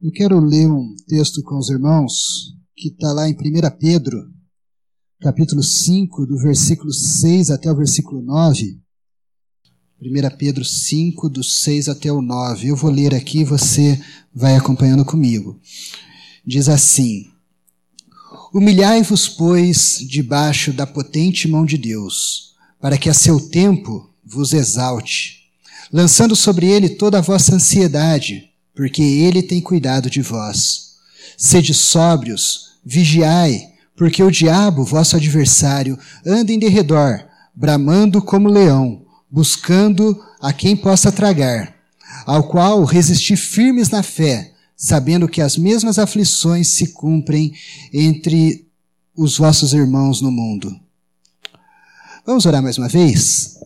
Eu quero ler um texto com os irmãos que está lá em 1 Pedro, capítulo 5, do versículo 6 até o versículo 9. 1 Pedro 5, do 6 até o 9. Eu vou ler aqui e você vai acompanhando comigo. Diz assim: Humilhai-vos, pois, debaixo da potente mão de Deus, para que a seu tempo vos exalte, lançando sobre ele toda a vossa ansiedade, porque ele tem cuidado de vós. Sede sóbrios, vigiai, porque o diabo, vosso adversário, anda em derredor, bramando como leão, buscando a quem possa tragar, ao qual resisti firmes na fé, sabendo que as mesmas aflições se cumprem entre os vossos irmãos no mundo. Vamos orar mais uma vez?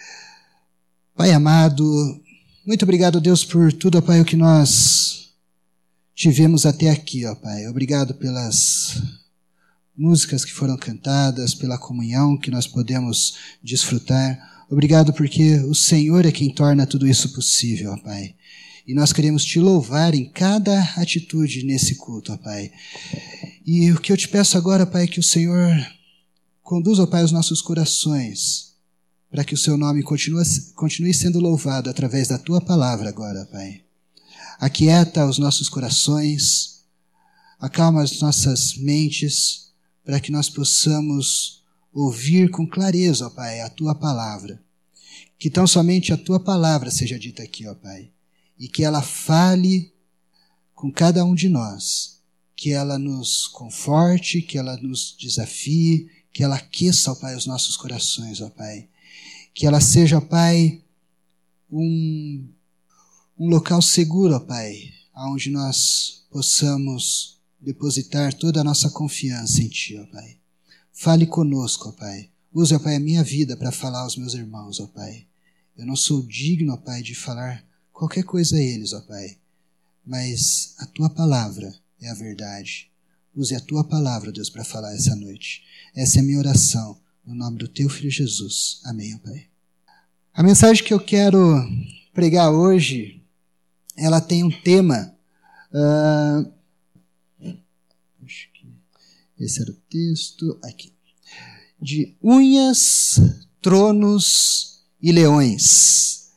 Pai amado, muito obrigado, Deus, por tudo, ó Pai, o que nós tivemos até aqui, ó Pai. Obrigado pelas músicas que foram cantadas, pela comunhão que nós podemos desfrutar. Obrigado porque o Senhor é quem torna tudo isso possível, ó Pai. E nós queremos te louvar em cada atitude nesse culto, ó Pai. E o que eu te peço agora, Pai, é que o Senhor conduza, ó Pai, os nossos corações, para que o seu nome continue sendo louvado através da tua palavra agora, Pai. Aquieta os nossos corações, acalma as nossas mentes, para que nós possamos ouvir com clareza, ó Pai, a tua palavra. Que tão somente a tua palavra seja dita aqui, ó Pai, e que ela fale com cada um de nós, que ela nos conforte, que ela nos desafie, que ela aqueça, ó Pai, os nossos corações, ó Pai. Que ela seja, ó Pai, um local seguro, ó Pai, onde nós possamos depositar toda a nossa confiança em Ti, ó Pai. Fale conosco, ó Pai. Use, ó Pai, a minha vida para falar aos meus irmãos, ó Pai. Eu não sou digno, ó Pai, de falar qualquer coisa a eles, ó Pai. Mas a Tua palavra é a verdade. Use a Tua palavra, Deus, para falar essa noite. Essa é a minha oração, no nome do Teu Filho Jesus. Amém, ó Pai. A mensagem que eu quero pregar hoje, ela tem um tema. Esse era o texto. Aqui. De unhas, tronos e leões.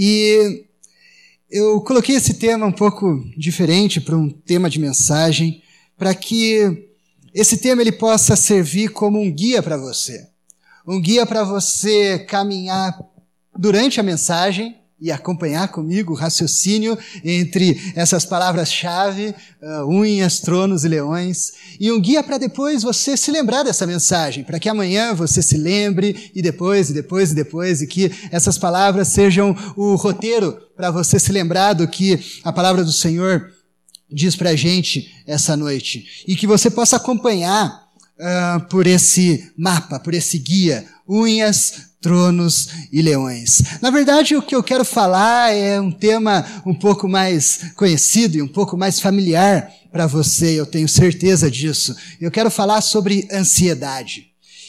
E eu coloquei esse tema um pouco diferente para um tema de mensagem, para que esse tema ele possa servir como um guia para você. Um guia para você caminhar durante a mensagem e acompanhar comigo o raciocínio entre essas palavras-chave, unhas, tronos e leões. E um guia para depois você se lembrar dessa mensagem, para que amanhã você se lembre e depois, e que essas palavras sejam o roteiro para você se lembrar do que a palavra do Senhor diz para a gente essa noite. E que você possa acompanhar por esse mapa, por esse guia, unhas, tronos e leões. Na verdade, o que eu quero falar é um tema um pouco mais conhecido e um pouco mais familiar para você, eu tenho certeza disso. Eu quero falar sobre ansiedade.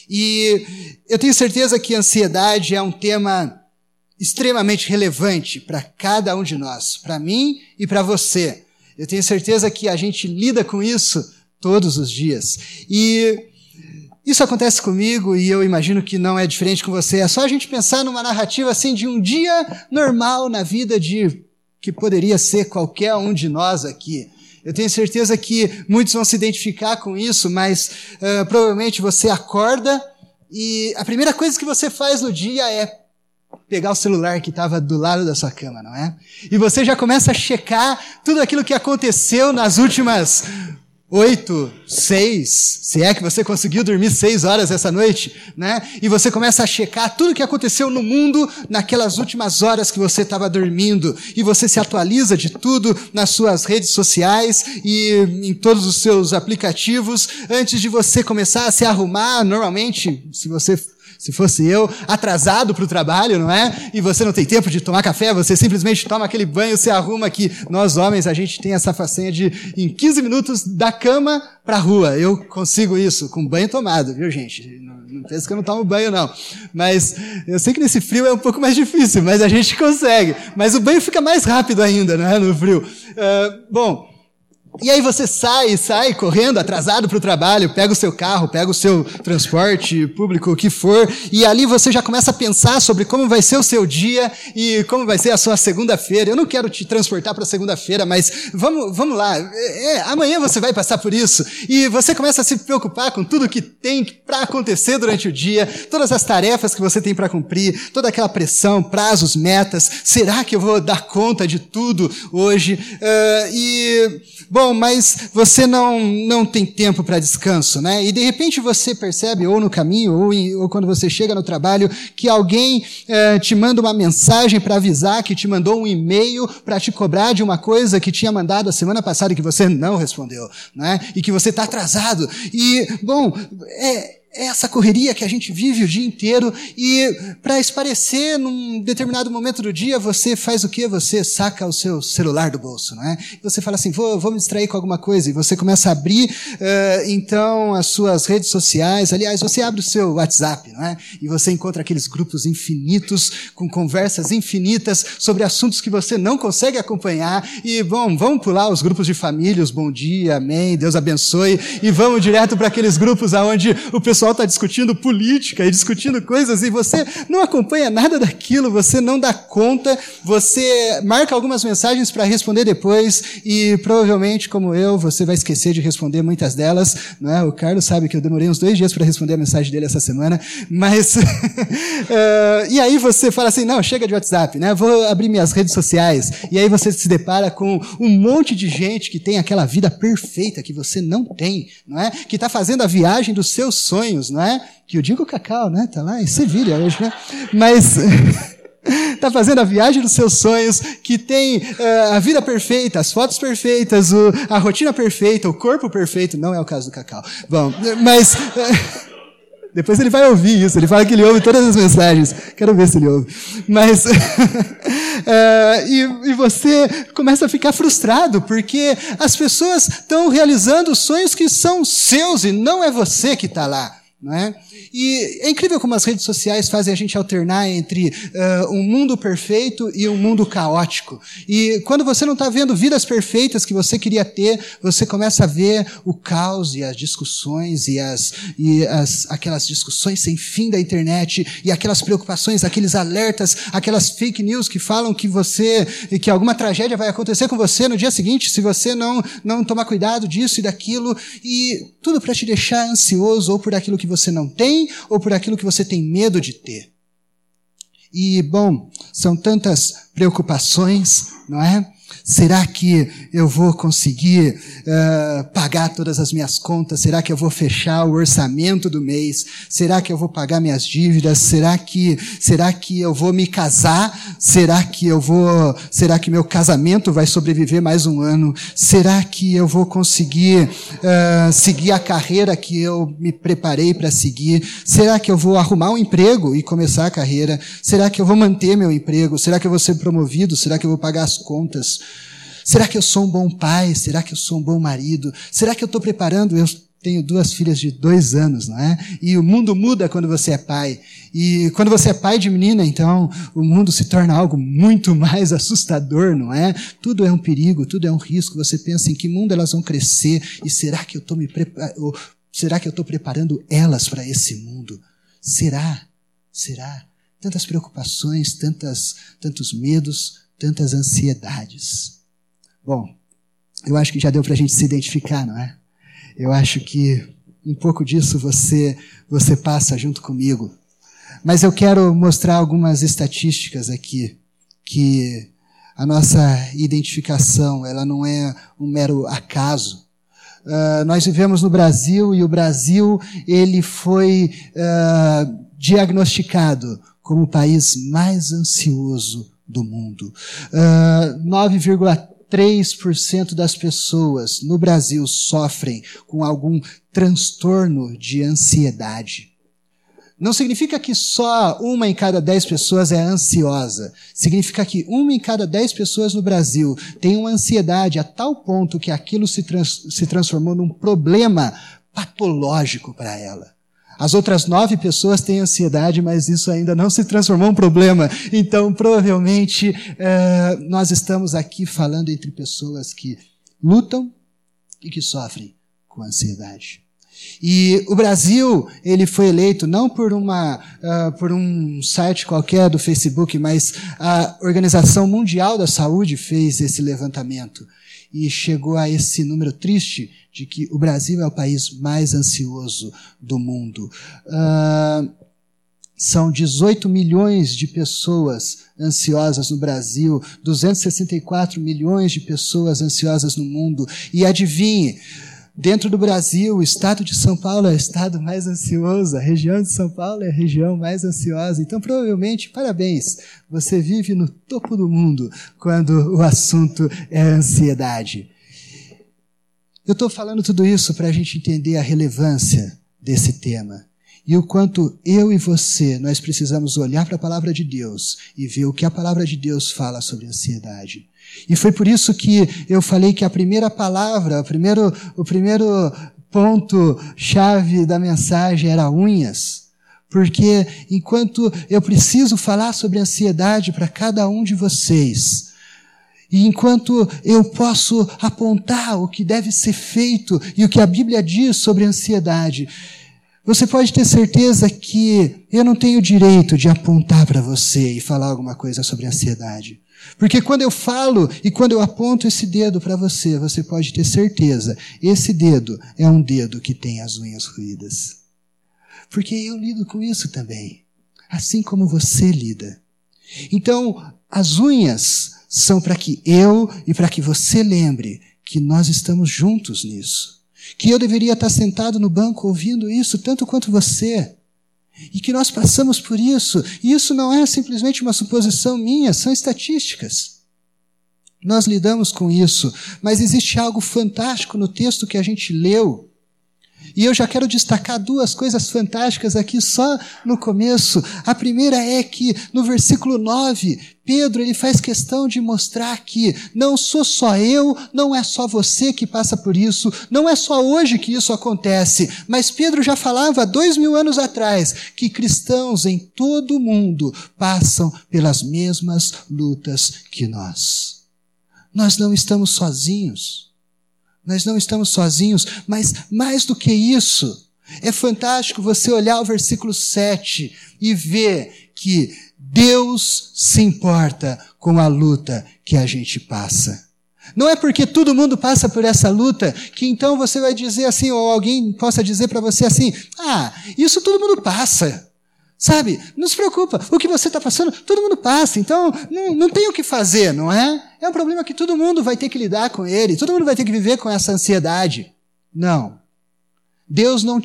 E eu tenho certeza que ansiedade é um tema extremamente relevante para cada um de nós, para mim e para você. Eu tenho certeza que a gente lida com isso todos os dias. E isso acontece comigo e eu imagino que não é diferente com você. É só a gente pensar numa narrativa assim de um dia normal na vida de que poderia ser qualquer um de nós aqui. Eu tenho certeza que muitos vão se identificar com isso, mas provavelmente você acorda e a primeira coisa que você faz no dia é pegar o celular que estava do lado da sua cama, não é? E você já começa a checar tudo aquilo que aconteceu nas últimas 8, 6, se é que você conseguiu dormir 6 horas essa noite, né? E você começa a checar tudo o que aconteceu no mundo naquelas últimas horas que você estava dormindo. E você se atualiza de tudo nas suas redes sociais e em todos os seus aplicativos antes de você começar a se arrumar. Normalmente, se fosse eu, atrasado para o trabalho, não é? E você não tem tempo de tomar café, você simplesmente toma aquele banho, se arruma, que nós homens, a gente tem essa façanha de, em 15 minutos, da cama para a rua. Eu consigo isso, com banho tomado, viu, gente? Não pensa que eu não tomo banho, não. Mas eu sei que nesse frio é um pouco mais difícil, mas a gente consegue. Mas o banho fica mais rápido ainda, não é? No frio. Bom, E aí você sai correndo, atrasado para o trabalho, pega o seu carro, pega o seu transporte público, o que for, e ali você já começa a pensar sobre como vai ser o seu dia e como vai ser a sua segunda-feira. Eu não quero te transportar para segunda-feira, mas vamos lá. Amanhã você vai passar por isso. E você começa a se preocupar com tudo que tem para acontecer durante o dia, todas as tarefas que você tem para cumprir, toda aquela pressão, prazos, metas. Será que eu vou dar conta de tudo hoje? Bom, mas você não tem tempo para descanso, né? E de repente você percebe, ou no caminho, ou quando você chega no trabalho, que alguém te manda uma mensagem para avisar que te mandou um e-mail para te cobrar de uma coisa que tinha mandado a semana passada e que você não respondeu, né? E que você está atrasado. E, bom, é essa correria que a gente vive o dia inteiro e para esparecer num determinado momento do dia, você faz o quê? Você saca o seu celular do bolso, não é? Você fala assim, vou me distrair com alguma coisa e você começa a abrir, então, as suas redes sociais. Aliás, você abre o seu WhatsApp, não é? E você encontra aqueles grupos infinitos com conversas infinitas sobre assuntos que você não consegue acompanhar e, bom, vamos pular os grupos de família, os bom dia, amém, Deus abençoe e vamos direto para aqueles grupos onde o pessoal está discutindo política e discutindo coisas e você não acompanha nada daquilo, você não dá conta, você marca algumas mensagens para responder depois e provavelmente, como eu, você vai esquecer de responder muitas delas, não é? O Carlos sabe que eu demorei uns 2 dias para responder a mensagem dele essa semana, mas e aí você fala assim, não, chega de WhatsApp, né? Vou abrir minhas redes sociais e aí você se depara com um monte de gente que tem aquela vida perfeita que você não tem, não é? Que está fazendo a viagem dos seus sonhos, não é? Que eu digo Cacau, né? Tá lá em Sevilha hoje, né? Mas tá fazendo a viagem dos seus sonhos, que tem a vida perfeita, as fotos perfeitas, a rotina perfeita, o corpo perfeito. Não é o caso do Cacau. Bom, mas depois ele vai ouvir isso. Ele fala que ele ouve todas as mensagens. Quero ver se ele ouve. Mas e você começa a ficar frustrado porque as pessoas estão realizando sonhos que são seus e não é você que está lá. Não é? E é incrível como as redes sociais fazem a gente alternar entre um mundo perfeito e um mundo caótico. E quando você não está vendo vidas perfeitas que você queria ter, você começa a ver o caos e as discussões aquelas discussões sem fim da internet e aquelas preocupações, aqueles alertas, aquelas fake news que falam que alguma tragédia vai acontecer com você no dia seguinte se você não tomar cuidado disso e daquilo, e tudo para te deixar ansioso ou por aquilo que você não tem, ou por aquilo que você tem medo de ter. E, bom, são tantas preocupações, não é? Será que eu vou conseguir pagar todas as minhas contas? Será que eu vou fechar o orçamento do mês? Será que eu vou pagar minhas dívidas? Será que eu vou me casar? Será que meu casamento vai sobreviver mais um ano? Será que eu vou conseguir seguir a carreira que eu me preparei para seguir? Será que eu vou arrumar um emprego e começar a carreira? Será que eu vou manter meu emprego? Será que eu vou ser promovido? Será que eu vou pagar as contas? Será que eu sou um bom pai? Será que eu sou um bom marido? Será que eu estou preparando? Eu tenho 2 filhas de 2 anos, não é? E o mundo muda quando você é pai. E quando você é pai de menina, então, o mundo se torna algo muito mais assustador, não é? Tudo é um perigo, tudo é um risco. Você pensa em que mundo elas vão crescer e será que eu estou preparando elas para esse mundo? Será? Tantas preocupações, tantos medos, tantas ansiedades. Bom, eu acho que já deu para a gente se identificar, não é? Eu acho que um pouco disso você passa junto comigo. Mas eu quero mostrar algumas estatísticas aqui, que a nossa identificação, ela não é um mero acaso. Nós vivemos no Brasil e o Brasil, ele foi diagnosticado como o país mais ansioso do mundo. 9,3% das pessoas no Brasil sofrem com algum transtorno de ansiedade. Não significa que só 1 em cada 10 pessoas é ansiosa. Significa que 1 em cada 10 pessoas no Brasil tem uma ansiedade a tal ponto que aquilo se transformou num problema patológico para ela. As outras 9 pessoas têm ansiedade, mas isso ainda não se transformou em um problema. Então, provavelmente, nós estamos aqui falando entre pessoas que lutam e que sofrem com ansiedade. E o Brasil, ele foi eleito não por um site qualquer do Facebook, mas a Organização Mundial da Saúde fez esse levantamento e chegou a esse número triste de que o Brasil é o país mais ansioso do mundo. São 18 milhões de pessoas ansiosas no Brasil, 264 milhões de pessoas ansiosas no mundo. E adivinhe, dentro do Brasil, o estado de São Paulo é o estado mais ansioso, a região de São Paulo é a região mais ansiosa. Então, provavelmente, parabéns, você vive no topo do mundo quando o assunto é ansiedade. Eu estou falando tudo isso para a gente entender a relevância desse tema. E o quanto eu e você, nós precisamos olhar para a palavra de Deus e ver o que a palavra de Deus fala sobre ansiedade. E foi por isso que eu falei que a primeira palavra, o primeiro ponto-chave da mensagem era unhas. Porque enquanto eu preciso falar sobre ansiedade para cada um de vocês, e enquanto eu posso apontar o que deve ser feito e o que a Bíblia diz sobre ansiedade, você pode ter certeza que eu não tenho direito de apontar para você e falar alguma coisa sobre ansiedade. Porque quando eu falo e quando eu aponto esse dedo para você, você pode ter certeza, esse dedo é um dedo que tem as unhas roídas. Porque eu lido com isso também, assim como você lida. Então, as unhas são para que eu e para que você lembre que nós estamos juntos nisso. Que eu deveria estar sentado no banco ouvindo isso tanto quanto você. E que nós passamos por isso. E isso não é simplesmente uma suposição minha, são estatísticas. Nós lidamos com isso, mas existe algo fantástico no texto que a gente leu. E eu já quero destacar duas coisas fantásticas aqui só no começo. A primeira é que no versículo 9, Pedro ele faz questão de mostrar que não sou só eu, não é só você que passa por isso, não é só hoje que isso acontece, mas Pedro já falava 2000 anos atrás que cristãos em todo o mundo passam pelas mesmas lutas que nós. Nós não estamos sozinhos. Nós não estamos sozinhos, mas mais do que isso, é fantástico você olhar o versículo 7 e ver que Deus se importa com a luta que a gente passa. Não é porque todo mundo passa por essa luta que então você vai dizer assim, ou alguém possa dizer para você assim, isso todo mundo passa. Sabe, não se preocupa, o que você está passando, todo mundo passa, então não tem o que fazer, não é? É um problema que todo mundo vai ter que lidar com ele, todo mundo vai ter que viver com essa ansiedade. Não. Deus não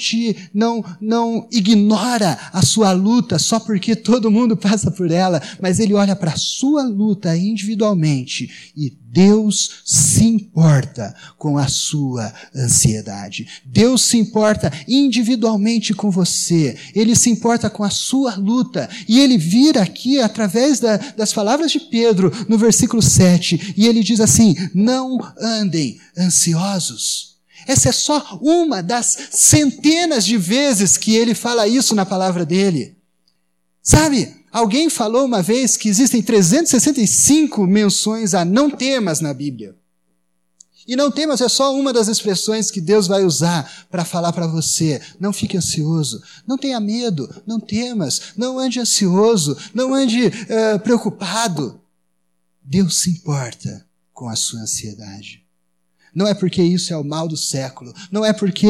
ignora a sua luta só porque todo mundo passa por ela, mas Ele olha para a sua luta individualmente e Deus se importa com a sua ansiedade. Deus se importa individualmente com você. Ele se importa com a sua luta. E Ele vira aqui através das palavras de Pedro no versículo 7 e Ele diz assim, não andem ansiosos. Essa é só uma das centenas de vezes que ele fala isso na palavra dele. Sabe, alguém falou uma vez que existem 365 menções a não temas na Bíblia. E não temas é só uma das expressões que Deus vai usar para falar para você. Não fique ansioso, não tenha medo, não temas, não ande ansioso, não ande preocupado. Deus se importa com a sua ansiedade. Não é porque isso é o mal do século. Não é porque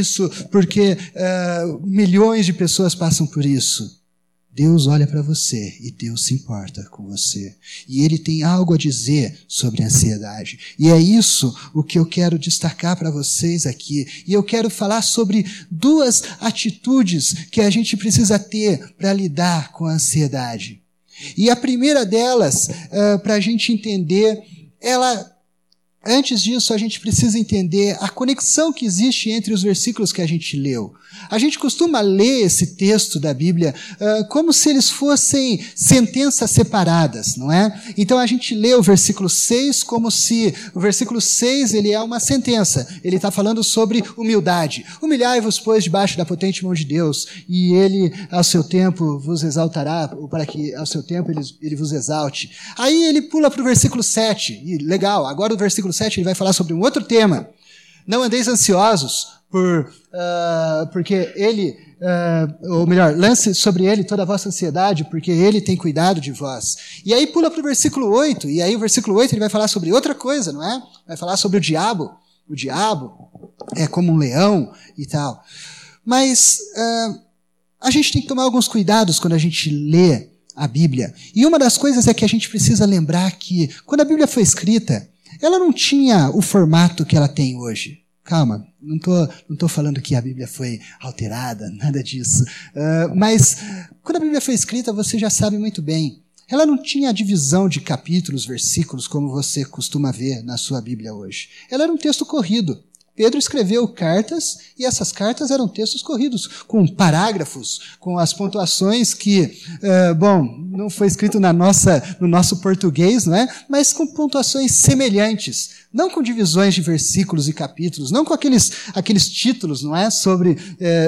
milhões de pessoas passam por isso. Deus olha para você e Deus se importa com você. E Ele tem algo a dizer sobre a ansiedade. E é isso o que eu quero destacar para vocês aqui. E eu quero falar sobre duas atitudes que a gente precisa ter para lidar com a ansiedade. E a primeira delas, para a gente entender, antes disso, a gente precisa entender a conexão que existe entre os versículos que a gente leu. A gente costuma ler esse texto da Bíblia como se eles fossem sentenças separadas, não é? Então a gente lê o versículo 6 como se o versículo 6 ele é uma sentença. Ele está falando sobre humildade. Humilhai-vos, pois, debaixo da potente mão de Deus, e Ele, ao seu tempo, vos exaltará, para que ao seu tempo Ele vos exalte. Aí ele pula para o versículo 7, e legal, agora o versículo 7 ele vai falar sobre um outro tema. Não andeis ansiosos porque ele, ou melhor, lance sobre ele toda a vossa ansiedade, porque ele tem cuidado de vós. E aí pula para o versículo 8, e aí o versículo 8 ele vai falar sobre outra coisa, não é? Vai falar sobre o diabo. O diabo é como um leão e tal. Mas a gente tem que tomar alguns cuidados quando a gente lê a Bíblia. E uma das coisas é que a gente precisa lembrar que, quando a Bíblia foi escrita, ela não tinha o formato que ela tem hoje. Calma, não tô falando que a Bíblia foi alterada, nada disso. Mas, quando a Bíblia foi escrita, você já sabe muito bem. Ela não tinha a divisão de capítulos, versículos, como você costuma ver na sua Bíblia hoje. Ela era um texto corrido. Pedro escreveu cartas, e essas cartas eram textos corridos, com parágrafos, com as pontuações que, não foi escrito no nosso português, não é? Mas com pontuações semelhantes, não com divisões de versículos e capítulos, não com aqueles títulos, não é? Sobre,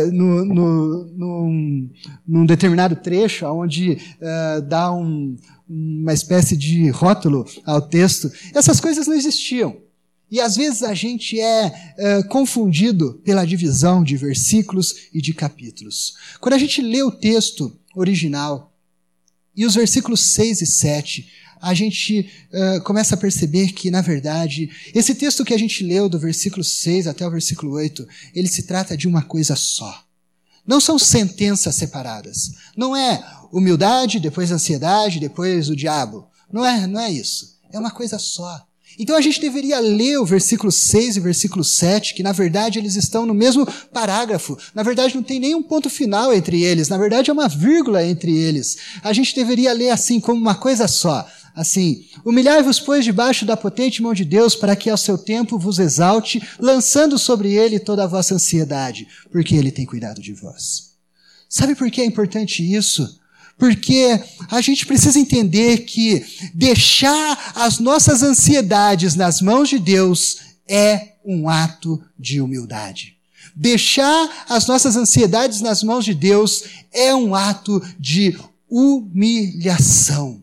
num determinado trecho, onde dá uma espécie de rótulo ao texto. Essas coisas não existiam. E às vezes a gente é confundido pela divisão de versículos e de capítulos. Quando a gente lê o texto original e os versículos 6 e 7, a gente começa a perceber que, na verdade, esse texto que a gente leu do versículo 6 até o versículo 8, ele se trata de uma coisa só. Não são sentenças separadas. Não é humildade, depois ansiedade, depois o diabo. Não é isso. É uma coisa só. Então a gente deveria ler o versículo 6 e o versículo 7, que na verdade eles estão no mesmo parágrafo. Na verdade não tem nenhum ponto final entre eles, na verdade é uma vírgula entre eles. A gente deveria ler assim, como uma coisa só. Assim, humilhai-vos, pois, debaixo da potente mão de Deus, para que ao seu tempo vos exalte, lançando sobre ele toda a vossa ansiedade, porque ele tem cuidado de vós. Sabe por que é importante isso? Porque a gente precisa entender que deixar as nossas ansiedades nas mãos de Deus é um ato de humildade. Deixar as nossas ansiedades nas mãos de Deus é um ato de humilhação.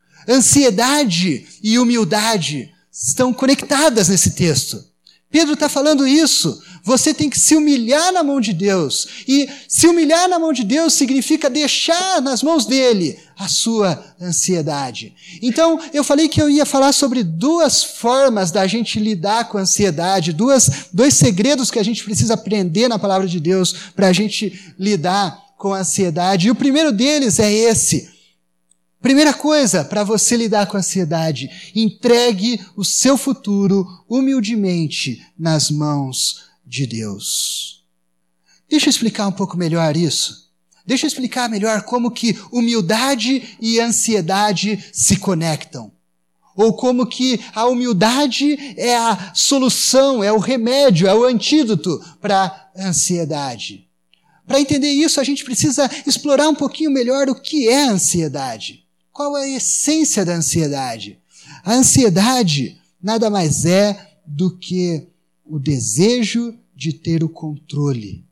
Ansiedade e humildade estão conectadas nesse texto. Pedro está falando isso. Você tem que se humilhar na mão de Deus. E se humilhar na mão de Deus significa deixar nas mãos dele a sua ansiedade. Então, eu falei que eu ia falar sobre duas formas da gente lidar com a ansiedade, dois segredos que a gente precisa aprender na palavra de Deus para a gente lidar com a ansiedade. E o primeiro deles é esse. Primeira coisa para você lidar com a ansiedade, entregue o seu futuro humildemente nas mãos de Deus. Deixa eu explicar um pouco melhor isso. Deixa eu explicar melhor como que humildade e ansiedade se conectam. Ou como que a humildade é a solução, é o remédio, é o antídoto para a ansiedade. Para entender isso, a gente precisa explorar um pouquinho melhor o que é a ansiedade. Qual é a essência da ansiedade? A ansiedade nada mais é do que o desejo de ter o controle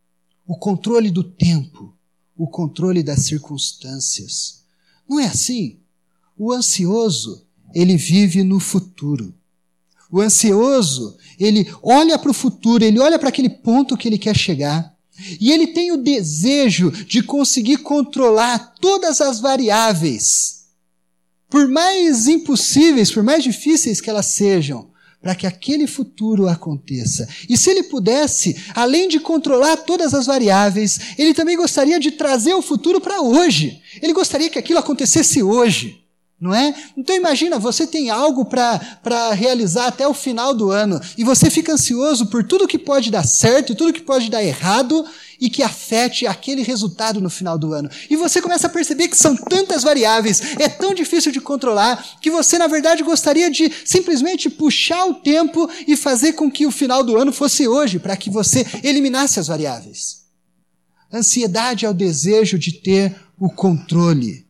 do tempo, o controle das circunstâncias. Não é assim? O ansioso, ele vive no futuro. O ansioso, ele olha para o futuro, ele olha para aquele ponto que ele quer chegar, e ele tem o desejo de conseguir controlar todas as variáveis, por mais impossíveis, por mais difíceis que elas sejam, para que aquele futuro aconteça. E se ele pudesse, além de controlar todas as variáveis, ele também gostaria de trazer o futuro para hoje. Ele gostaria que aquilo acontecesse hoje. Não é? Então imagina, você tem algo para realizar até o final do ano e você fica ansioso por tudo que pode dar certo e tudo que pode dar errado e que afete aquele resultado no final do ano. E você começa a perceber que são tantas variáveis, é tão difícil de controlar, que você na verdade gostaria de simplesmente puxar o tempo e fazer com que o final do ano fosse hoje, para que você eliminasse as variáveis. Ansiedade é o desejo de ter o controle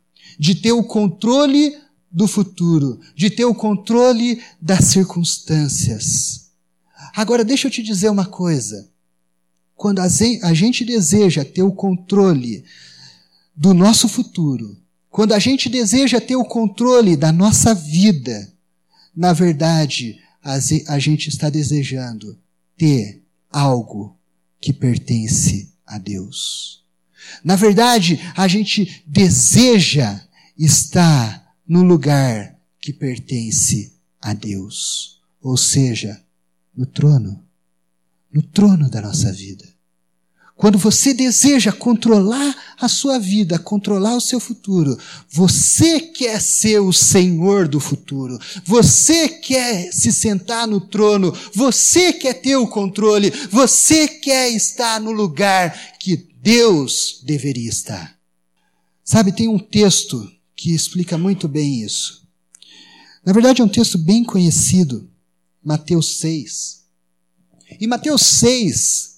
do futuro, de ter o controle das circunstâncias. Agora, deixa eu te dizer uma coisa. Quando a gente deseja ter o controle do nosso futuro, quando a gente deseja ter o controle da nossa vida, na verdade, a gente está desejando ter algo que pertence a Deus. Na verdade, a gente deseja estar no lugar que pertence a Deus. Ou seja, no trono da nossa vida. Quando você deseja controlar a sua vida, controlar o seu futuro, você quer ser o Senhor do futuro, você quer se sentar no trono, você quer ter o controle, você quer estar no lugar que Deus deveria estar. Sabe, tem um texto que explica muito bem isso. Na verdade, é um texto bem conhecido, Mateus 6. E Mateus 6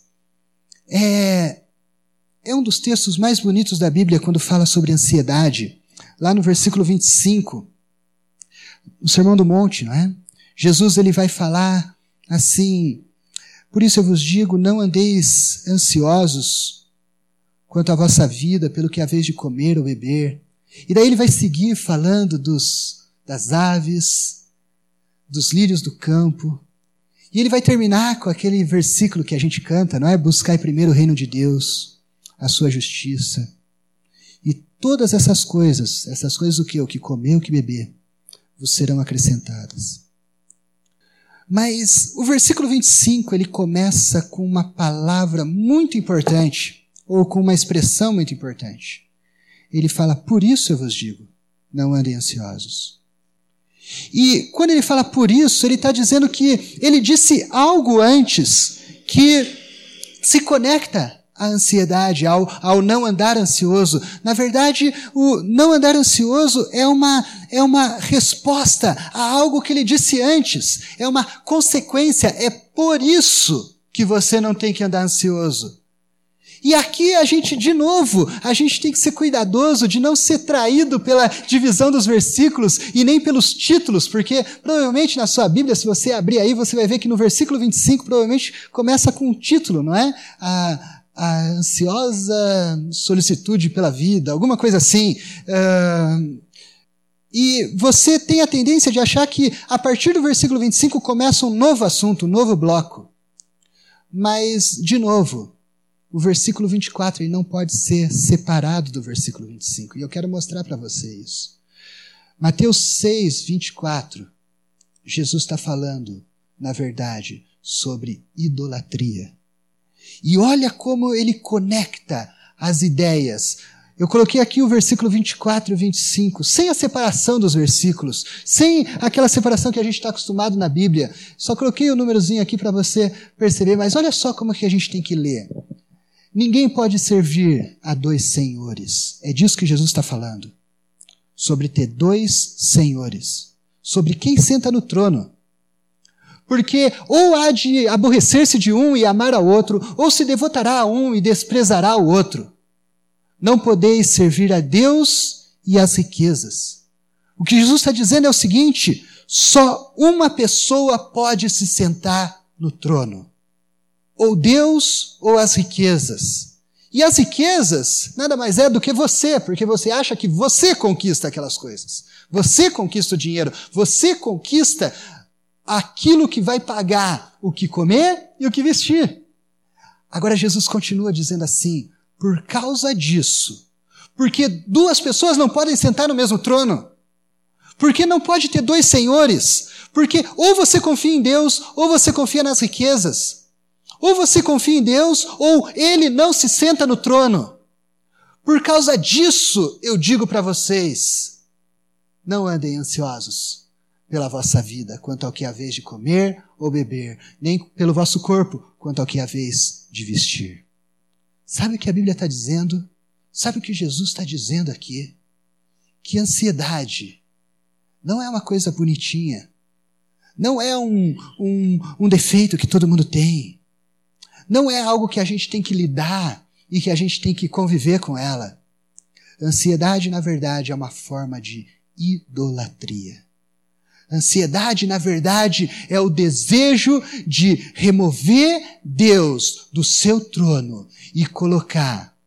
é um dos textos mais bonitos da Bíblia quando fala sobre ansiedade. Lá no versículo 25, no Sermão do Monte, não é? Jesus ele vai falar assim: por isso eu vos digo, não andeis ansiosos quanto à vossa vida, pelo que haveis de comer ou beber. E daí ele vai seguir falando das aves, dos lírios do campo. E ele vai terminar com aquele versículo que a gente canta, não é? Buscai primeiro o reino de Deus, a sua justiça. E todas essas coisas o quê? O que comer, o que beber, vos serão acrescentadas. Mas o versículo 25, ele começa com uma palavra muito importante, ou com uma expressão muito importante. Ele fala, por isso eu vos digo, não andem ansiosos. E quando ele fala por isso, ele está dizendo que ele disse algo antes que se conecta à ansiedade, ao não andar ansioso. Na verdade, o não andar ansioso é uma resposta a algo que ele disse antes. É uma consequência. É por isso que você não tem que andar ansioso. E aqui a gente tem que ser cuidadoso de não ser traído pela divisão dos versículos e nem pelos títulos, porque provavelmente na sua Bíblia, se você abrir aí, você vai ver que no versículo 25 provavelmente começa com um título, não é? A ansiosa solicitude pela vida, alguma coisa assim. E você tem a tendência de achar que a partir do versículo 25 começa um novo assunto, um novo bloco. Mas, de novo, o versículo 24 ele não pode ser separado do versículo 25. E eu quero mostrar para você isso. Mateus 6, 24. Jesus está falando, na verdade, sobre idolatria. E olha como ele conecta as ideias. Eu coloquei aqui o versículo 24 e 25, sem a separação dos versículos, sem aquela separação que a gente está acostumado na Bíblia. Só coloquei o númerozinho aqui para você perceber, mas olha só como que a gente tem que ler. Ninguém pode servir a dois senhores. É disso que Jesus está falando. Sobre ter dois senhores. Sobre quem senta no trono. Porque ou há de aborrecer-se de um e amar ao outro, ou se devotará a um e desprezará o outro. Não podeis servir a Deus e às riquezas. O que Jesus está dizendo é o seguinte, só uma pessoa pode se sentar no trono. Ou Deus ou as riquezas. E as riquezas nada mais é do que você, porque você acha que você conquista aquelas coisas. Você conquista o dinheiro, você conquista aquilo que vai pagar o que comer e o que vestir. Agora Jesus continua dizendo assim, por causa disso, porque duas pessoas não podem sentar no mesmo trono, porque não pode ter dois senhores, porque ou você confia em Deus ou você confia nas riquezas. Ou você confia em Deus, ou Ele não se senta no trono. Por causa disso, eu digo para vocês, não andem ansiosos pela vossa vida, quanto ao que haveis de comer ou beber, nem pelo vosso corpo, quanto ao que haveis de vestir. Sabe o que a Bíblia está dizendo? Sabe o que Jesus está dizendo aqui? Que ansiedade não é uma coisa bonitinha, não é um defeito que todo mundo tem. Não é algo que a gente tem que lidar e que a gente tem que conviver com ela. Ansiedade, na verdade, é uma forma de idolatria. Ansiedade, na verdade, é o desejo de remover Deus do seu trono e colocar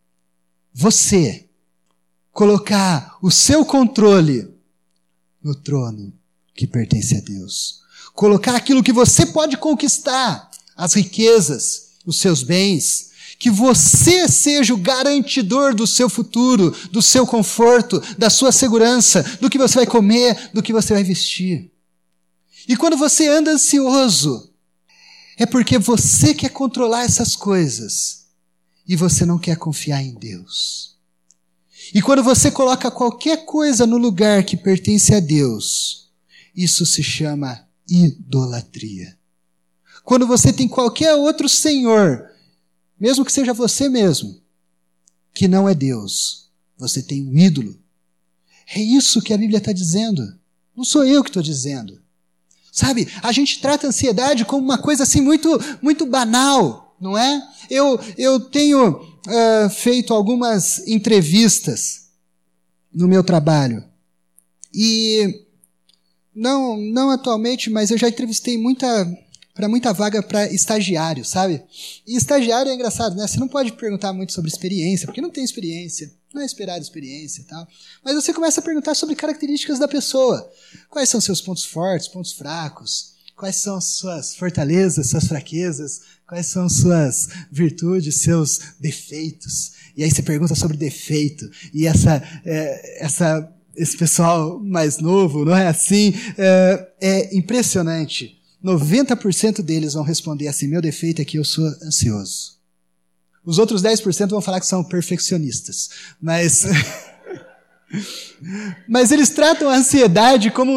o seu controle no trono que pertence a Deus. Colocar aquilo que você pode conquistar, as riquezas, os seus bens, que você seja o garantidor do seu futuro, do seu conforto, da sua segurança, do que você vai comer, do que você vai vestir. E quando você anda ansioso, é porque você quer controlar essas coisas e você não quer confiar em Deus. E quando você coloca qualquer coisa no lugar que pertence a Deus, isso se chama idolatria. Quando você tem qualquer outro senhor, mesmo que seja você mesmo, que não é Deus, você tem um ídolo. É isso que a Bíblia está dizendo. Não sou eu que estou dizendo. Sabe, a gente trata a ansiedade como uma coisa assim muito banal, não é? Eu tenho feito algumas entrevistas no meu trabalho. E não atualmente, mas eu já entrevistei para muita vaga para estagiário, sabe? E estagiário é engraçado, né? Você não pode perguntar muito sobre experiência, porque não tem experiência. Não é esperado experiência e tal. Mas você começa a perguntar sobre características da pessoa. Quais são seus pontos fortes, pontos fracos? Quais são suas fortalezas, suas fraquezas? Quais são suas virtudes, seus defeitos? E aí você pergunta sobre defeito. E esse pessoal mais novo, não é assim? É impressionante. 90% deles vão responder assim: meu defeito é que eu sou ansioso. Os outros 10% vão falar que são perfeccionistas. Mas eles tratam a ansiedade como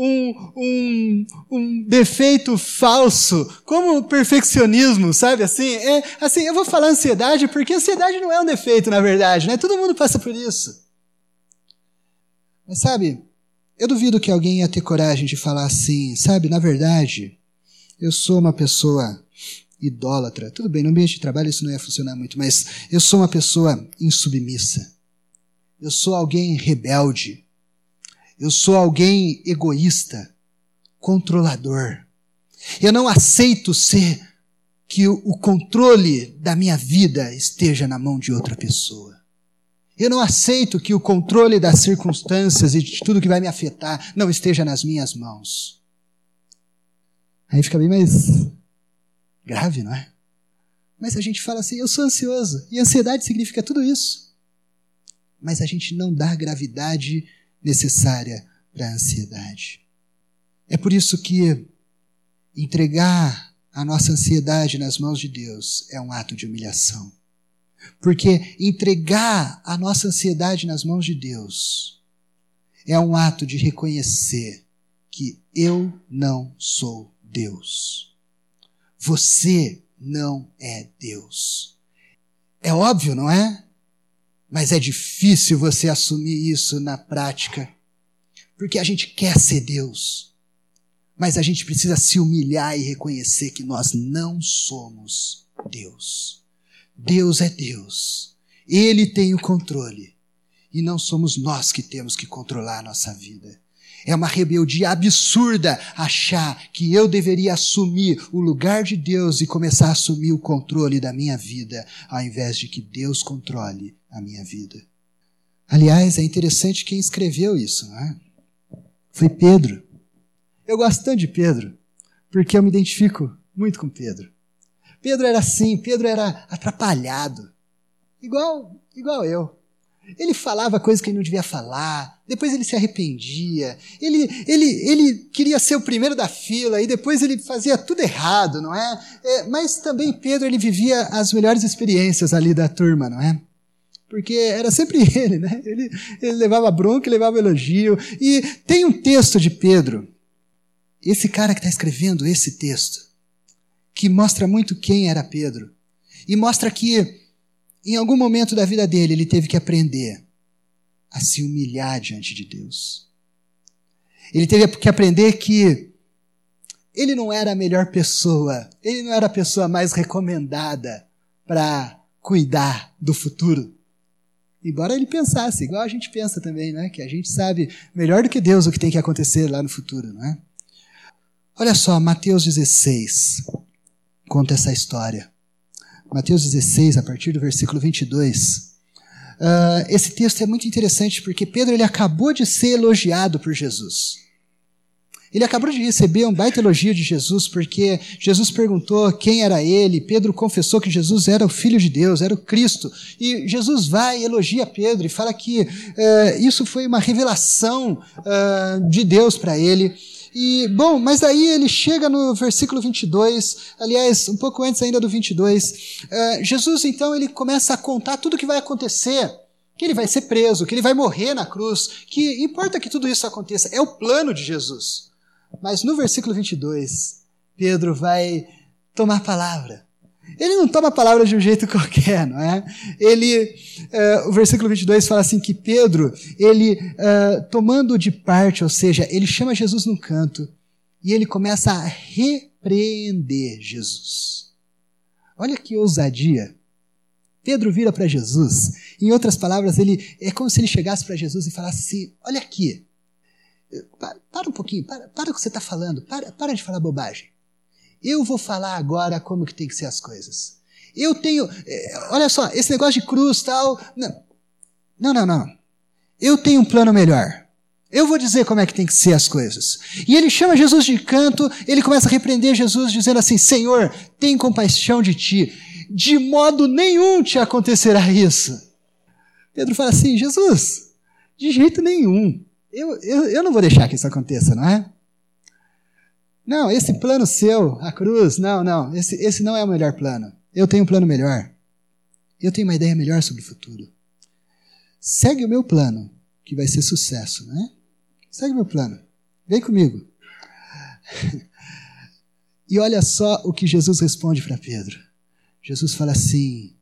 um defeito falso, como o perfeccionismo, sabe? Assim, eu vou falar ansiedade porque ansiedade não é um defeito, na verdade, né? Todo mundo passa por isso. Mas sabe, eu duvido que alguém ia ter coragem de falar assim, sabe? Na verdade, eu sou uma pessoa idólatra. Tudo bem, no ambiente de trabalho isso não ia funcionar muito, mas eu sou uma pessoa insubmissa. Eu sou alguém rebelde. Eu sou alguém egoísta, controlador. Eu não aceito que o controle da minha vida esteja na mão de outra pessoa. Eu não aceito que o controle das circunstâncias e de tudo que vai me afetar não esteja nas minhas mãos. Aí fica bem mais grave, não é? Mas a gente fala assim: eu sou ansioso. E ansiedade significa tudo isso. Mas a gente não dá a gravidade necessária para a ansiedade. É por isso que entregar a nossa ansiedade nas mãos de Deus é um ato de humilhação. Porque entregar a nossa ansiedade nas mãos de Deus é um ato de reconhecer que eu não sou Deus. Você não é Deus. É óbvio, não é? Mas é difícil você assumir isso na prática, porque a gente quer ser Deus, mas a gente precisa se humilhar e reconhecer que nós não somos Deus. Deus é Deus. Ele tem o controle. E não somos nós que temos que controlar a nossa vida. É uma rebeldia absurda achar que eu deveria assumir o lugar de Deus e começar a assumir o controle da minha vida, ao invés de que Deus controle a minha vida. Aliás, é interessante quem escreveu isso, não é? Foi Pedro. Eu gosto tanto de Pedro, porque eu me identifico muito com Pedro. Pedro era assim, Pedro era atrapalhado, igual eu. Ele falava coisas que ele não devia falar, depois ele se arrependia, ele queria ser o primeiro da fila e depois ele fazia tudo errado, não é? Mas também Pedro, ele vivia as melhores experiências ali da turma, não é? Porque era sempre ele, né? Ele levava bronca e levava elogio. E tem um texto de Pedro, esse cara que está escrevendo esse texto, que mostra muito quem era Pedro. E mostra que em algum momento da vida dele, ele teve que aprender a se humilhar diante de Deus. Ele teve que aprender que ele não era a melhor pessoa, ele não era a pessoa mais recomendada para cuidar do futuro. Embora ele pensasse, igual a gente pensa também, né? Que a gente sabe melhor do que Deus o que tem que acontecer lá no futuro, não é? Olha só, Mateus 16 conta essa história. Mateus 16, a partir do versículo 22. Esse texto é muito interessante porque Pedro ele acabou de ser elogiado por Jesus. Ele acabou de receber um baita elogio de Jesus, porque Jesus perguntou quem era ele, Pedro confessou que Jesus era o Filho de Deus, era o Cristo, e Jesus vai e elogia Pedro e fala que isso foi uma revelação de Deus para ele. E, bom, mas daí ele chega no versículo 22, aliás, um pouco antes ainda do 22, Jesus então ele começa a contar tudo o que vai acontecer, que ele vai ser preso, que ele vai morrer na cruz, que importa que tudo isso aconteça, é o plano de Jesus. Mas no versículo 22, Pedro vai tomar a palavra. Ele não toma a palavra de um jeito qualquer, não é? O versículo 22 fala assim que Pedro, ele tomando de parte, ou seja, ele chama Jesus num canto e ele começa a repreender Jesus. Olha que ousadia. Pedro vira para Jesus, em outras palavras, é como se ele chegasse para Jesus e falasse assim, olha aqui, para um pouquinho, para o que você está falando, para de falar bobagem. Eu vou falar agora como que tem que ser as coisas. Eu tenho, olha só, esse negócio de cruz tal, não. Eu tenho um plano melhor. Eu vou dizer como é que tem que ser as coisas. E ele chama Jesus de canto, ele começa a repreender Jesus dizendo assim, Senhor, tem compaixão de ti. De modo nenhum te acontecerá isso. Pedro fala assim, Jesus, de jeito nenhum. Eu não vou deixar que isso aconteça, não é? Não, esse plano seu, a cruz, não, esse não é o melhor plano. Eu tenho um plano melhor. Eu tenho uma ideia melhor sobre o futuro. Segue o meu plano, que vai ser sucesso, né? Segue o meu plano. Vem comigo. E olha só o que Jesus responde para Pedro. Jesus fala assim,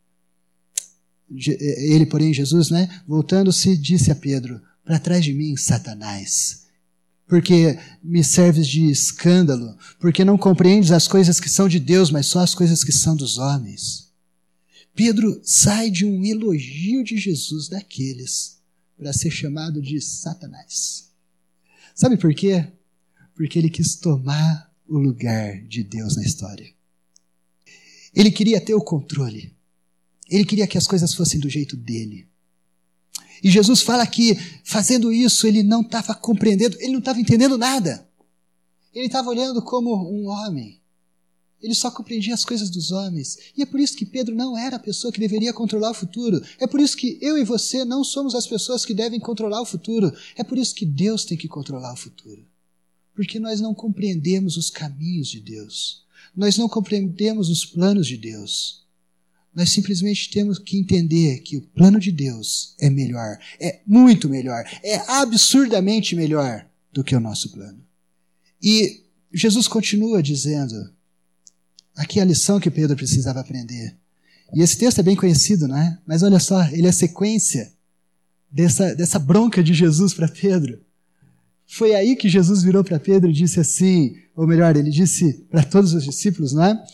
ele, porém, Jesus, né, voltando-se, disse a Pedro, para trás de mim, Satanás, porque me serves de escândalo, porque não compreendes as coisas que são de Deus, mas só as coisas que são dos homens. Pedro sai de um elogio de Jesus daqueles para ser chamado de Satanás. Sabe por quê? Porque ele quis tomar o lugar de Deus na história. Ele queria ter o controle. Ele queria que as coisas fossem do jeito dele. E Jesus fala que, fazendo isso, ele não estava compreendendo, ele não estava entendendo nada. Ele estava olhando como um homem. Ele só compreendia as coisas dos homens. E é por isso que Pedro não era a pessoa que deveria controlar o futuro. É por isso que eu e você não somos as pessoas que devem controlar o futuro. É por isso que Deus tem que controlar o futuro. Porque nós não compreendemos os caminhos de Deus. Nós não compreendemos os planos de Deus. Nós simplesmente temos que entender que o plano de Deus é melhor, é muito melhor, é absurdamente melhor do que o nosso plano. E Jesus continua dizendo, aqui é a lição que Pedro precisava aprender. E esse texto é bem conhecido, não é? Mas olha só, ele é a sequência dessa bronca de Jesus para Pedro. Foi aí que Jesus virou para Pedro e disse assim, ou melhor, ele disse para todos os discípulos, não é?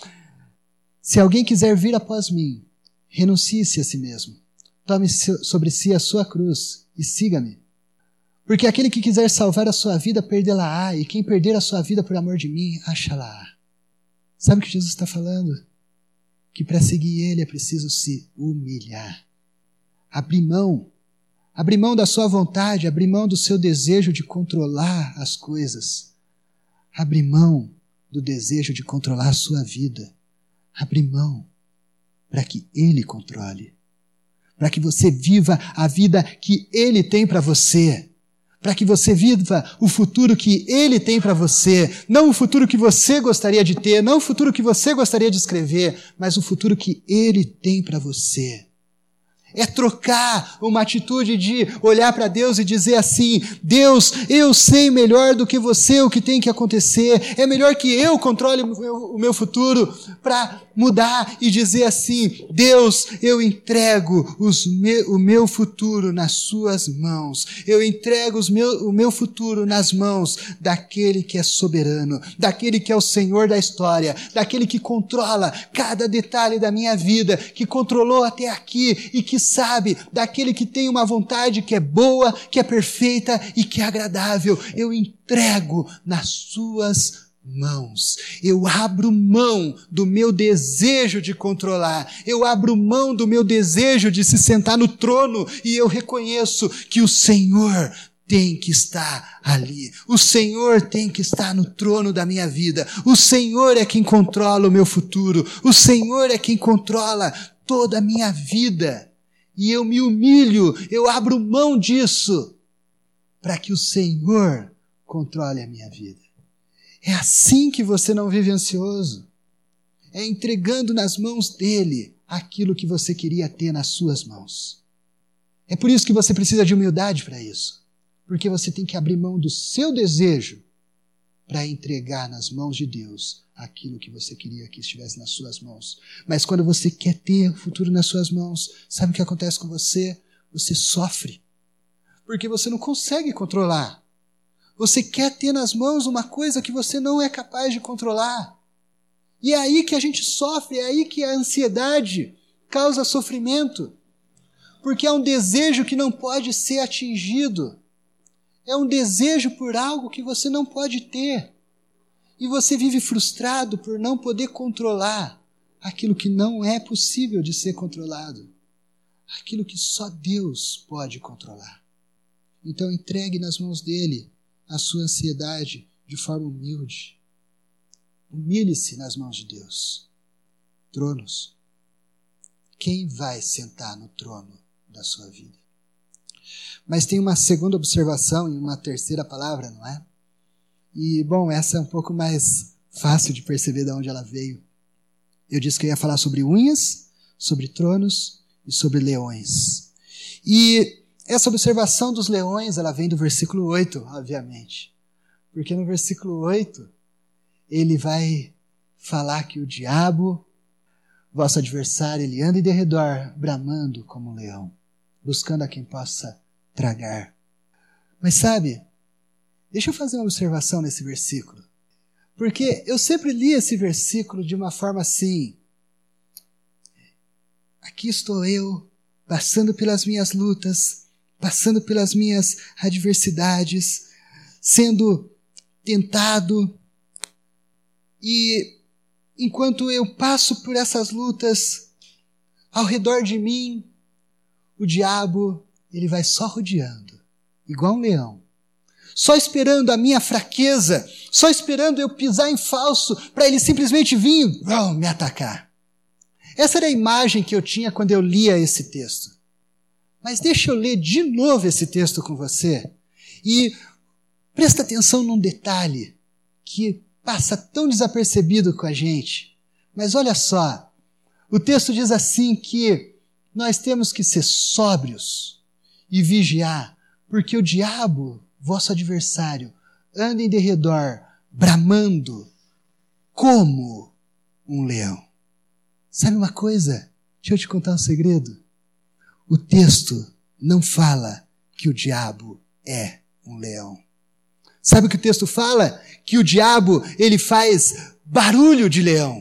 Se alguém quiser vir após mim, renuncie-se a si mesmo. Tome sobre si a sua cruz e siga-me. Porque aquele que quiser salvar a sua vida, perdê-la-á, e quem perder a sua vida por amor de mim, achá-la-á. Sabe o que Jesus está falando? Que para seguir ele é preciso se humilhar. Abrir mão da sua vontade, abrir mão do seu desejo de controlar as coisas. Abrir mão do desejo de controlar a sua vida. Abrir mão para que Ele controle. Para que você viva a vida que Ele tem para você. Para que você viva o futuro que Ele tem para você. Não o futuro que você gostaria de ter, não o futuro que você gostaria de escrever, mas o futuro que Ele tem para você. É trocar uma atitude de olhar para Deus e dizer assim, Deus, eu sei melhor do que você o que tem que acontecer, é melhor que eu controle o meu futuro, para mudar e dizer assim, Deus, eu entrego o meu futuro nas suas mãos, eu entrego o meu futuro nas mãos daquele que é soberano, daquele que é o Senhor da história, daquele que controla cada detalhe da minha vida, que controlou até aqui e que sabe, daquele que tem uma vontade que é boa, que é perfeita e que é agradável. Eu entrego nas suas mãos. Eu abro mão do meu desejo de controlar. Eu abro mão do meu desejo de se sentar no trono e eu reconheço que o Senhor tem que estar ali. O Senhor tem que estar no trono da minha vida. O Senhor é quem controla o meu futuro. O Senhor é quem controla toda a minha vida. E eu me humilho, eu abro mão disso para que o Senhor controle a minha vida. É assim que você não vive ansioso. É entregando nas mãos dele aquilo que você queria ter nas suas mãos. É por isso que você precisa de humildade para isso. Porque você tem que abrir mão do seu desejo para entregar nas mãos de Deus aquilo que você queria que estivesse nas suas mãos. Mas quando você quer ter o futuro nas suas mãos, sabe o que acontece com você? Você sofre. Porque você não consegue controlar. Você quer ter nas mãos uma coisa que você não é capaz de controlar. E é aí que a gente sofre, é aí que a ansiedade causa sofrimento. Porque é um desejo que não pode ser atingido. É um desejo por algo que você não pode ter. E você vive frustrado por não poder controlar aquilo que não é possível de ser controlado. Aquilo que só Deus pode controlar. Então entregue nas mãos dele a sua ansiedade de forma humilde. Humilhe-se nas mãos de Deus. Tronos. Quem vai sentar no trono da sua vida? Mas tem uma segunda observação e uma terceira palavra, não é? E, bom, essa é um pouco mais fácil de perceber de onde ela veio. Eu disse que eu ia falar sobre unhas, sobre tronos e sobre leões. E essa observação dos leões, ela vem do versículo 8, obviamente. Porque no versículo 8, ele vai falar que o diabo, vosso adversário, ele anda em derredor, bramando como um leão, buscando a quem possa tragar. Mas sabe, deixa eu fazer uma observação nesse versículo. Porque eu sempre li esse versículo de uma forma assim. Aqui estou eu, passando pelas minhas lutas, passando pelas minhas adversidades, sendo tentado. E enquanto eu passo por essas lutas, ao redor de mim, o diabo, ele vai só rodeando, igual um leão. Só esperando a minha fraqueza, só esperando eu pisar em falso, para ele simplesmente vir me atacar. Essa era a imagem que eu tinha quando eu lia esse texto. Mas deixa eu ler de novo esse texto com você. E presta atenção num detalhe que passa tão desapercebido com a gente. Mas olha só, o texto diz assim que nós temos que ser sóbrios e vigiar, porque o diabo, vosso adversário, anda em derredor, bramando, como um leão. Sabe uma coisa? Deixa eu te contar um segredo. O texto não fala que o diabo é um leão. Sabe o que o texto fala? Que o diabo, ele faz barulho de leão.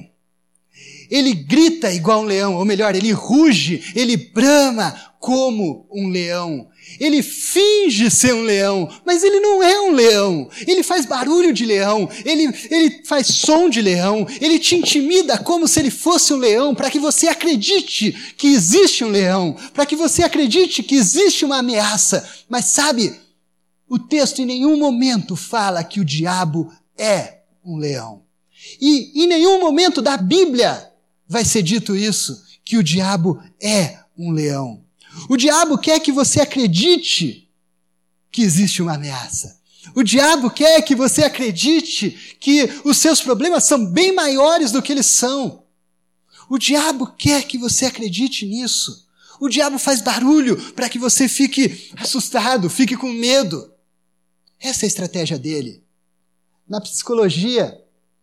Ele grita igual um leão, ou melhor, ele ruge, ele brama como um leão. Ele finge ser um leão, mas ele não é um leão. Ele faz barulho de leão, ele faz som de leão, ele te intimida como se ele fosse um leão, para que você acredite que existe um leão, para que você acredite que existe uma ameaça. Mas sabe, o texto em nenhum momento fala que o diabo é um leão. E em nenhum momento da Bíblia vai ser dito isso, que o diabo é um leão. O diabo quer que você acredite que existe uma ameaça. O diabo quer que você acredite que os seus problemas são bem maiores do que eles são. O diabo quer que você acredite nisso. O diabo faz barulho para que você fique assustado, fique com medo. Essa é a estratégia dele. Na psicologia,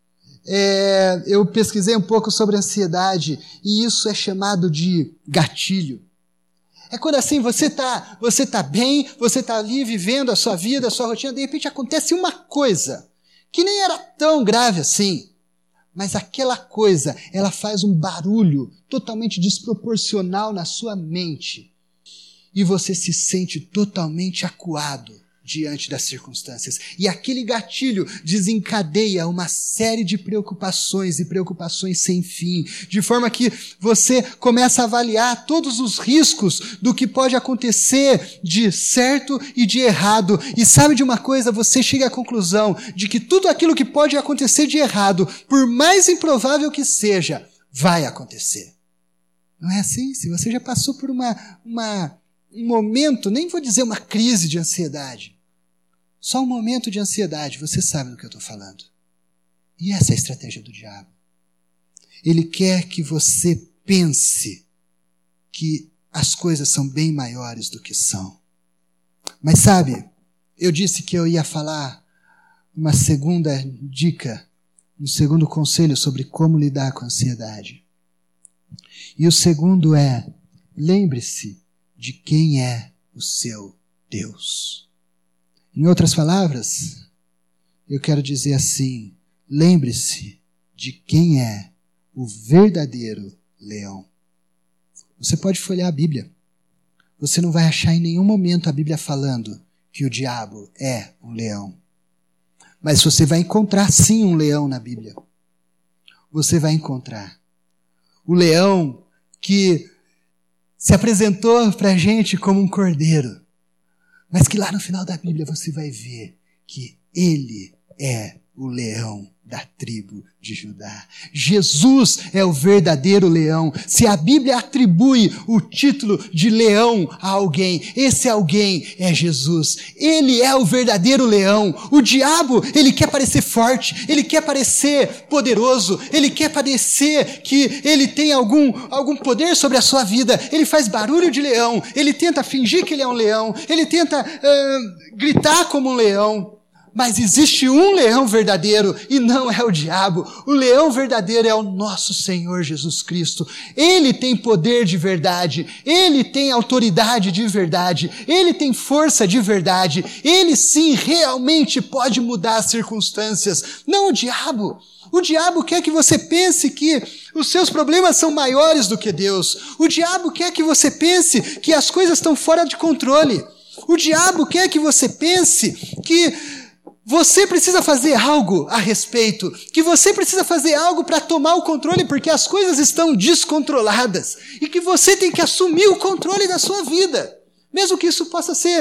eu pesquisei um pouco sobre ansiedade e isso é chamado de gatilho. É quando assim você tá bem, você está ali vivendo a sua vida, a sua rotina, de repente acontece uma coisa que nem era tão grave assim, mas aquela coisa, ela faz um barulho totalmente desproporcional na sua mente e você se sente totalmente acuado diante das circunstâncias. E aquele gatilho desencadeia uma série de preocupações e preocupações sem fim, de forma que você começa a avaliar todos os riscos do que pode acontecer de certo e de errado. E sabe de uma coisa? Você chega à conclusão de que tudo aquilo que pode acontecer de errado, por mais improvável que seja, vai acontecer. Não é assim? Se você já passou por um momento, nem vou dizer uma crise de ansiedade, só um momento de ansiedade, você sabe do que eu estou falando. E essa é a estratégia do diabo. Ele quer que você pense que as coisas são bem maiores do que são. Mas sabe, eu disse que eu ia falar uma segunda dica, um segundo conselho sobre como lidar com a ansiedade. E o segundo é, lembre-se de quem é o seu Deus. Em outras palavras, eu quero dizer assim, lembre-se de quem é o verdadeiro leão. Você pode folhear a Bíblia. Você não vai achar em nenhum momento a Bíblia falando que o diabo é um leão. Mas você vai encontrar sim um leão na Bíblia. Você vai encontrar. O leão que se apresentou para a gente como um cordeiro, mas que lá no final da Bíblia você vai ver que ele é o leão da tribo de Judá. Jesus é o verdadeiro leão. Se a Bíblia atribui o título de leão a alguém, esse alguém é Jesus. Ele é o verdadeiro leão. O diabo, ele quer parecer forte, ele quer parecer poderoso, ele quer parecer que ele tem algum poder sobre a sua vida. Ele faz barulho de leão, ele tenta fingir que ele é um leão, ele tenta gritar como um leão. Mas existe um leão verdadeiro e não é o diabo. O leão verdadeiro é o nosso Senhor Jesus Cristo. Ele tem poder de verdade. Ele tem autoridade de verdade. Ele tem força de verdade. Ele sim realmente pode mudar as circunstâncias. Não o diabo. O diabo quer que você pense que os seus problemas são maiores do que Deus. O diabo quer que você pense que as coisas estão fora de controle. O diabo quer que você pense que você precisa fazer algo a respeito, que você precisa fazer algo para tomar o controle porque as coisas estão descontroladas e que você tem que assumir o controle da sua vida. Mesmo que isso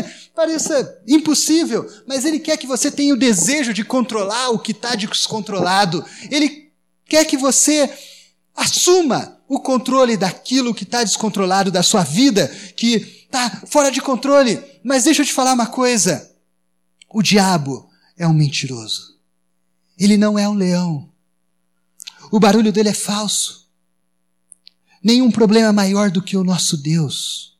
pareça impossível, mas ele quer que você tenha o desejo de controlar o que está descontrolado. Ele quer que você assuma o controle daquilo que está descontrolado da sua vida, que está fora de controle. Mas deixa eu te falar uma coisa, o diabo é um mentiroso. Ele não é um leão. O barulho dele é falso. Nenhum problema é maior do que o nosso Deus.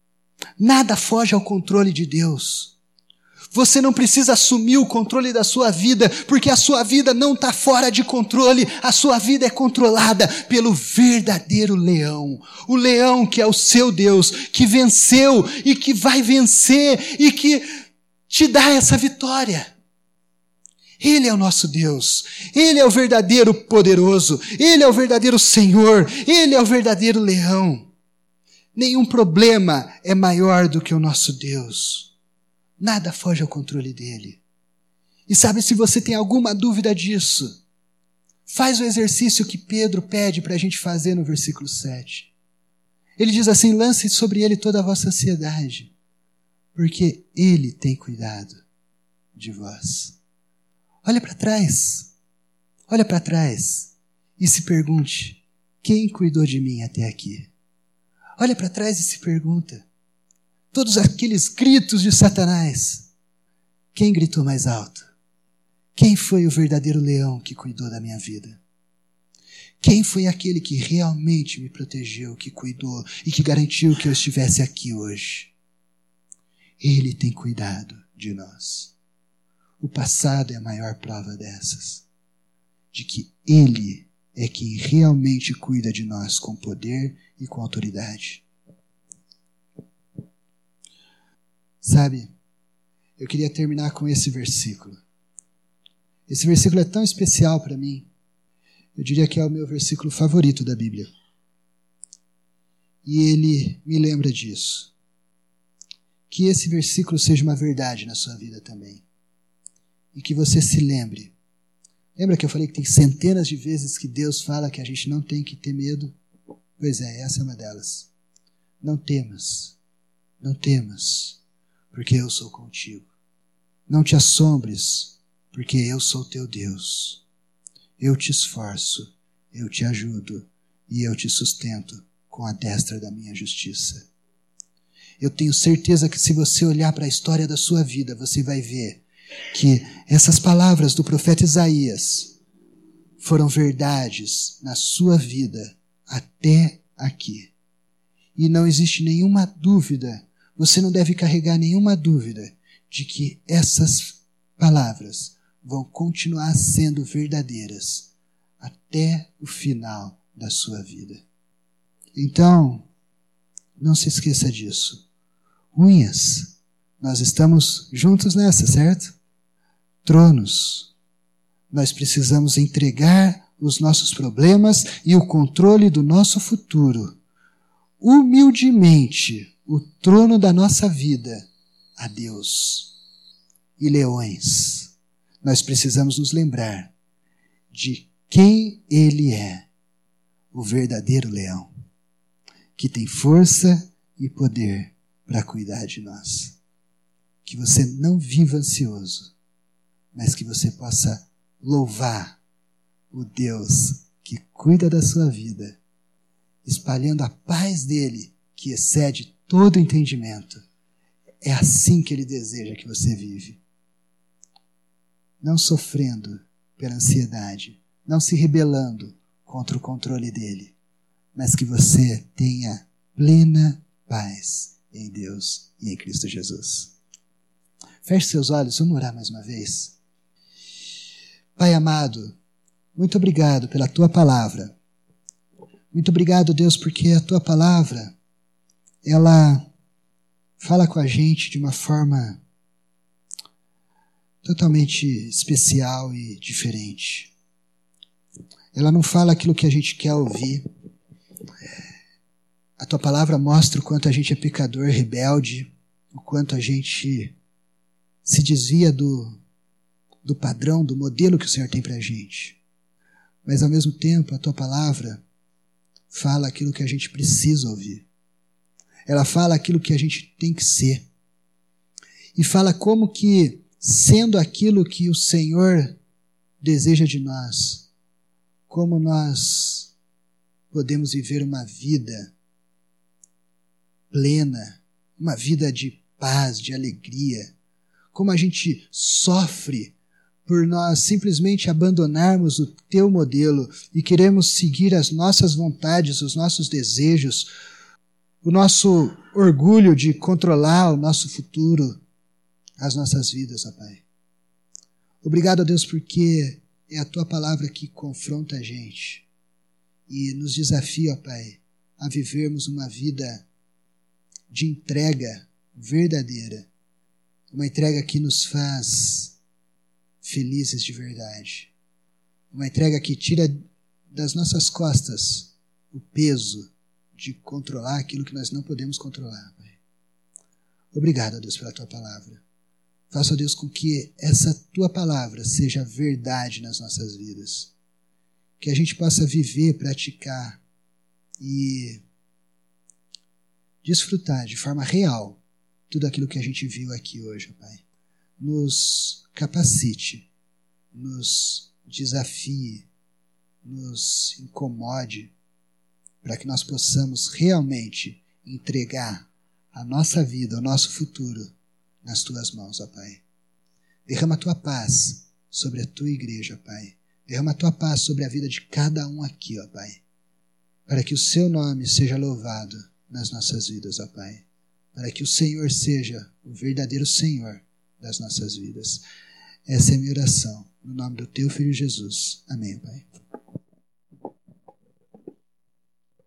Nada foge ao controle de Deus. Você não precisa assumir o controle da sua vida, porque a sua vida não está fora de controle. A sua vida é controlada pelo verdadeiro leão. O leão que é o seu Deus, que venceu e que vai vencer e que te dá essa vitória. Ele é o nosso Deus, Ele é o verdadeiro poderoso, Ele é o verdadeiro Senhor, Ele é o verdadeiro leão. Nenhum problema é maior do que o nosso Deus. Nada foge ao controle dele. E sabe, se você tem alguma dúvida disso, faz o exercício que Pedro pede para a gente fazer no versículo 7. Ele diz assim, lance sobre ele toda a vossa ansiedade, porque ele tem cuidado de vós. Olha para trás e se pergunte, quem cuidou de mim até aqui? Olha para trás e se pergunta, todos aqueles gritos de Satanás, quem gritou mais alto? Quem foi o verdadeiro leão que cuidou da minha vida? Quem foi aquele que realmente me protegeu, que cuidou e que garantiu que eu estivesse aqui hoje? Ele tem cuidado de nós. O passado é a maior prova dessas, de que Ele é quem realmente cuida de nós com poder e com autoridade. Sabe, eu queria terminar com esse versículo. Esse versículo é tão especial para mim, eu diria que é o meu versículo favorito da Bíblia. E ele me lembra disso, que esse versículo seja uma verdade na sua vida também. E que você se lembre. Lembra que eu falei que tem centenas de vezes que Deus fala que a gente não tem que ter medo? Pois é, essa é uma delas. Não temas, porque eu sou contigo. Não te assombres, porque eu sou teu Deus. Eu te esforço, eu te ajudo e eu te sustento com a destra da minha justiça. Eu tenho certeza que se você olhar para a história da sua vida, você vai ver que essas palavras do profeta Isaías foram verdades na sua vida até aqui. E não existe nenhuma dúvida, você não deve carregar nenhuma dúvida de que essas palavras vão continuar sendo verdadeiras até o final da sua vida. Então, não se esqueça disso. Unhas, nós estamos juntos nessa, certo? Tronos, nós precisamos entregar os nossos problemas e o controle do nosso futuro, humildemente, o trono da nossa vida, a Deus. E leões, nós precisamos nos lembrar de quem Ele é, o verdadeiro leão, que tem força e poder para cuidar de nós. Que você não viva ansioso, mas que você possa louvar o Deus que cuida da sua vida, espalhando a paz dele, que excede todo entendimento. É assim que ele deseja que você vive. Não sofrendo pela ansiedade, não se rebelando contra o controle dele, mas que você tenha plena paz em Deus e em Cristo Jesus. Feche seus olhos, vamos orar mais uma vez. Pai amado, muito obrigado pela Tua palavra. Muito obrigado, Deus, porque a Tua palavra, ela fala com a gente de uma forma totalmente especial e diferente. Ela não fala aquilo que a gente quer ouvir. A Tua palavra mostra o quanto a gente é pecador, rebelde, o quanto a gente se desvia do padrão, do modelo que o Senhor tem para a gente. Mas, ao mesmo tempo, a Tua palavra fala aquilo que a gente precisa ouvir. Ela fala aquilo que a gente tem que ser. E fala como que, sendo aquilo que o Senhor deseja de nós, como nós podemos viver uma vida plena, uma vida de paz, de alegria, como a gente sofre por nós simplesmente abandonarmos o Teu modelo e queremos seguir as nossas vontades, os nossos desejos, o nosso orgulho de controlar o nosso futuro, as nossas vidas, ó Pai. Obrigado, ó Deus, porque é a Tua palavra que confronta a gente e nos desafia, ó Pai, a vivermos uma vida de entrega verdadeira, uma entrega que nos faz felizes de verdade, uma entrega que tira das nossas costas o peso de controlar aquilo que nós não podemos controlar, Pai. Obrigado, Deus, pela Tua palavra. Faça, Deus, com que essa Tua palavra seja verdade nas nossas vidas, que a gente possa viver, praticar e desfrutar de forma real tudo aquilo que a gente viu aqui hoje, Pai. Nos capacite, nos desafie, nos incomode, para que nós possamos realmente entregar a nossa vida, o nosso futuro nas Tuas mãos, ó Pai. Derrama a Tua paz sobre a Tua igreja, Pai. Derrama a Tua paz sobre a vida de cada um aqui, ó Pai. Para que o Seu nome seja louvado nas nossas vidas, ó Pai. Para que o Senhor seja o verdadeiro Senhor das nossas vidas. Essa é a minha oração, no nome do Teu Filho Jesus. Amém, Pai.